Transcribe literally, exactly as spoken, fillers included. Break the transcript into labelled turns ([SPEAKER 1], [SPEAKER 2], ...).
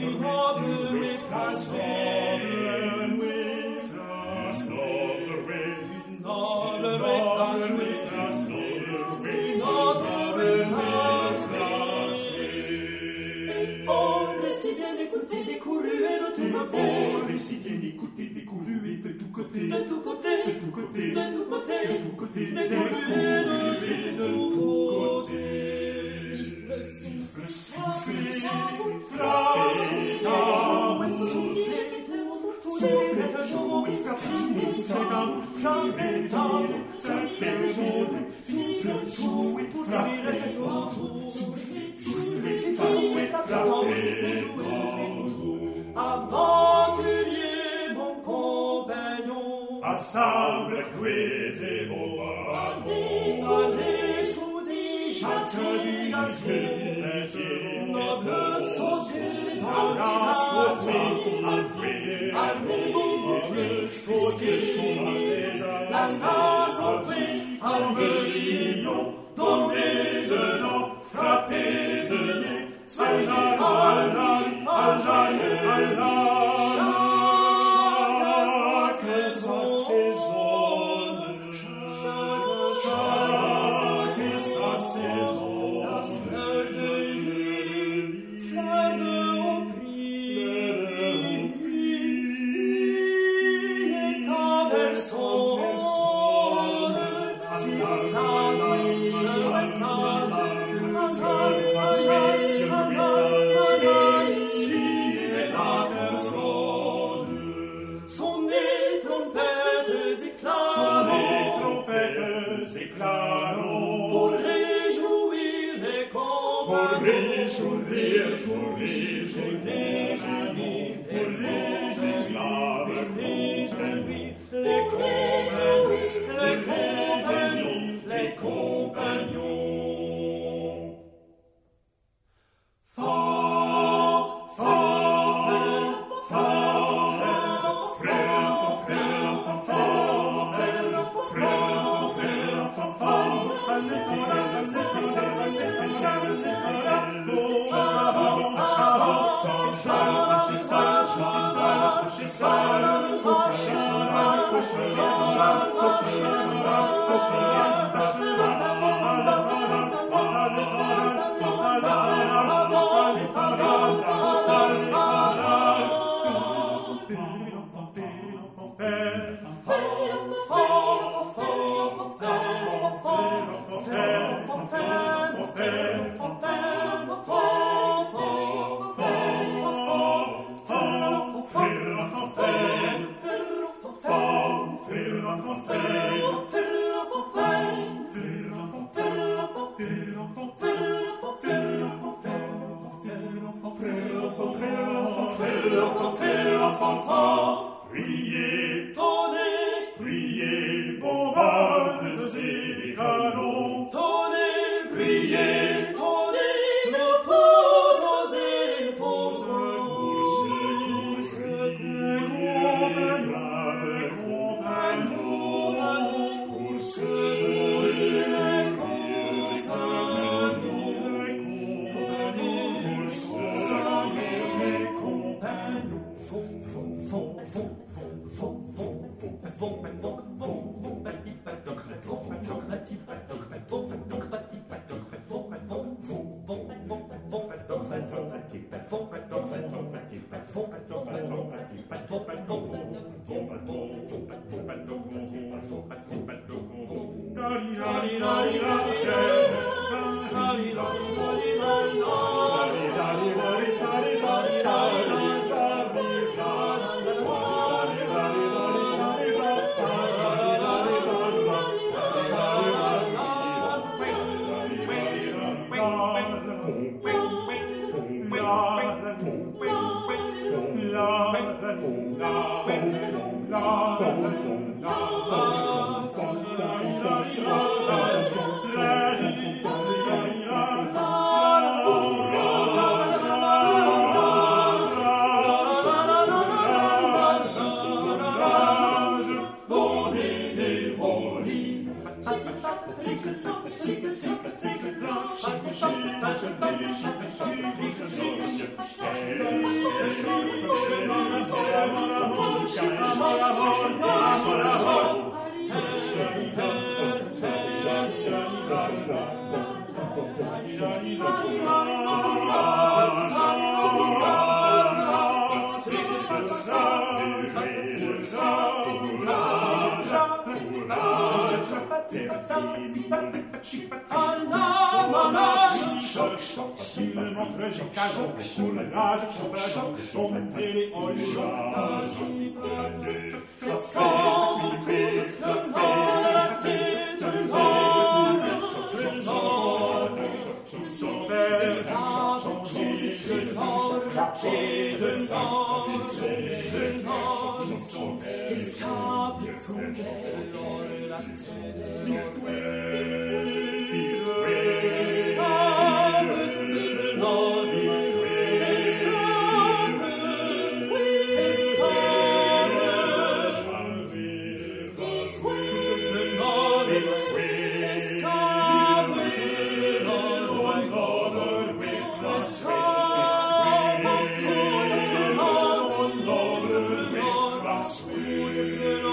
[SPEAKER 1] die Nobel with us
[SPEAKER 2] Nobel with us, Nobel with
[SPEAKER 1] Nobel with us
[SPEAKER 2] with us, Nobel with
[SPEAKER 1] Nobel with
[SPEAKER 2] us.
[SPEAKER 1] On récit bien écouter des courus et de tous côtés.
[SPEAKER 2] On récit bien écouter des courus et de tous côtés.
[SPEAKER 1] De tous côtés,
[SPEAKER 2] de tous côtés,
[SPEAKER 1] de tous côtés,
[SPEAKER 2] de tous côtés,
[SPEAKER 1] des courus et de tous côtés.
[SPEAKER 2] Siffle, souffle, siffle,
[SPEAKER 1] Soufflez, soufflez, soufflez, jouez, frappez, frappez, frappez, soufflez, jouez, frappez, soufflez, soufflez, jouez, frappez, jouez, aventurier, mon compagnon,
[SPEAKER 2] assemble, cuisez vos bâtons.
[SPEAKER 1] Adé, soudi, châtier, noble sauter, armée, bouclier, sauter, la chasse au prix, envahillon, donnez de nom, frappez de nez, soyez alal, alal, alal, chacun sa saison, chacun sa saison. Réjouir, jouir, jouir, jouir, les compagnons, les compagnons, les compagnons. Fort, fort, fort, frère, frère, frère, fort, frère, frère, frère, fort, priez, tonnez, priez, bombardes et canons, tonnez, priez, tonnez, nos côtes et vos secours, secours, secours, les compagnons, pour secourir les compagnons, pour sauver les compagnons. Sail, sail,
[SPEAKER 2] S'il montre j'ai cajon, pour la nage, pour la jambe, on met les
[SPEAKER 1] Sweet